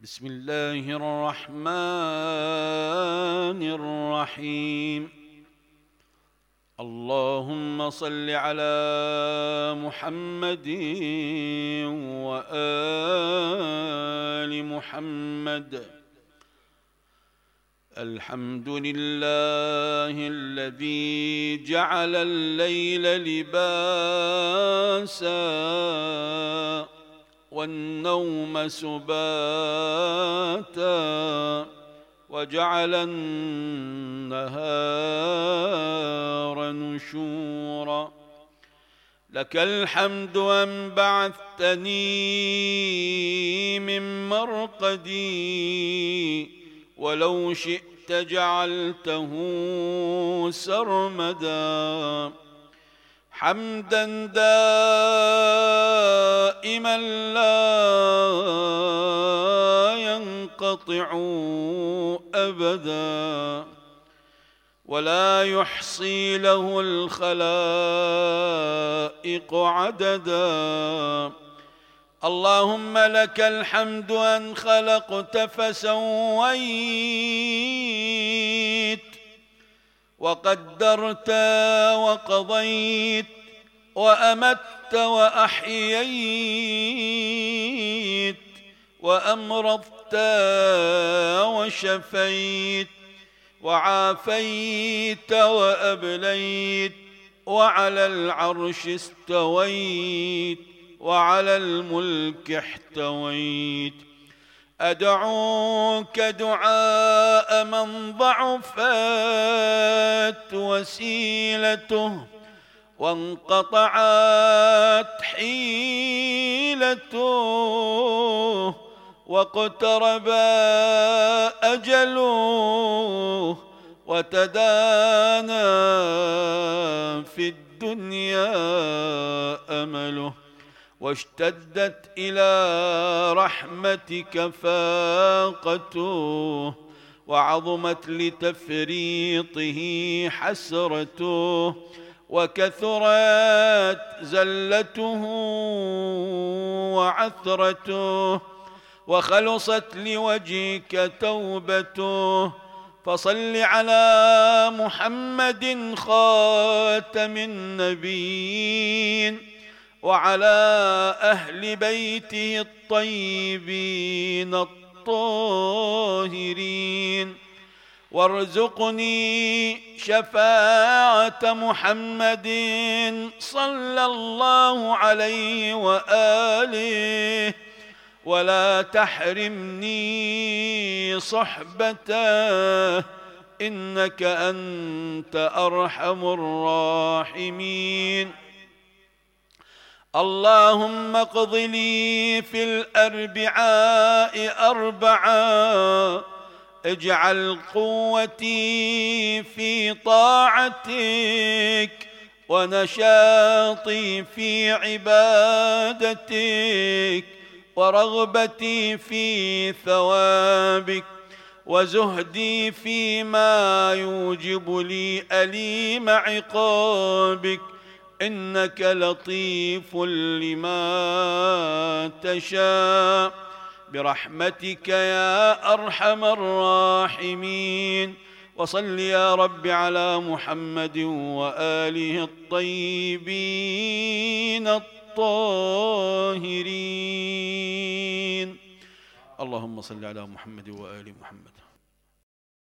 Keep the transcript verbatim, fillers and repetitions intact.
بسم الله الرحمن الرحيم. اللهم صل على محمد وآل محمد. الحمد لله الذي جعل الليل لباسا والنوم سباتا وجعل النهار نشورا. لك الحمد أن بعثتني من مرقدي ولو شئت جعلته سرمدا. حمدا دائما لا ينقطع أبدا ولا يحصي له الخلائق عددا. اللهم لك الحمد أن خلقت فسويت وقدرت وقضيت وأمت وأحييت وأمرضت وشفيت وعافيت وأبليت وعلى العرش استويت وعلى الملك احتويت. أدعوك دعاء من ضعفت وسيلته وانقطعت حيلته واقترب أجله وتدانى في الدنيا أمله واشتدت إلى رحمتك فاقته وعظمت لتفريطه حسرته وكثرت زلته وعثرته وخلصت لوجهك توبته. فصل على محمد خاتم النبيين وعلى أهل بيته الطيبين الطاهرين وارزقني شفاعة محمد صلى الله عليه وآله ولا تحرمني صحبته إنك أنت أرحم الراحمين. اللهم اقض لي في الأربعاء أربعا. اجعل قوتي في طاعتك ونشاطي في عبادتك ورغبتي في ثوابك وزهدي فيما يوجب لي أليم عقابك إنك لطيف لما تشاء برحمتك يا أرحم الراحمين. وصل يا رب على محمد وآله الطيبين الطاهرين. اللهم صل على محمد وآل محمد.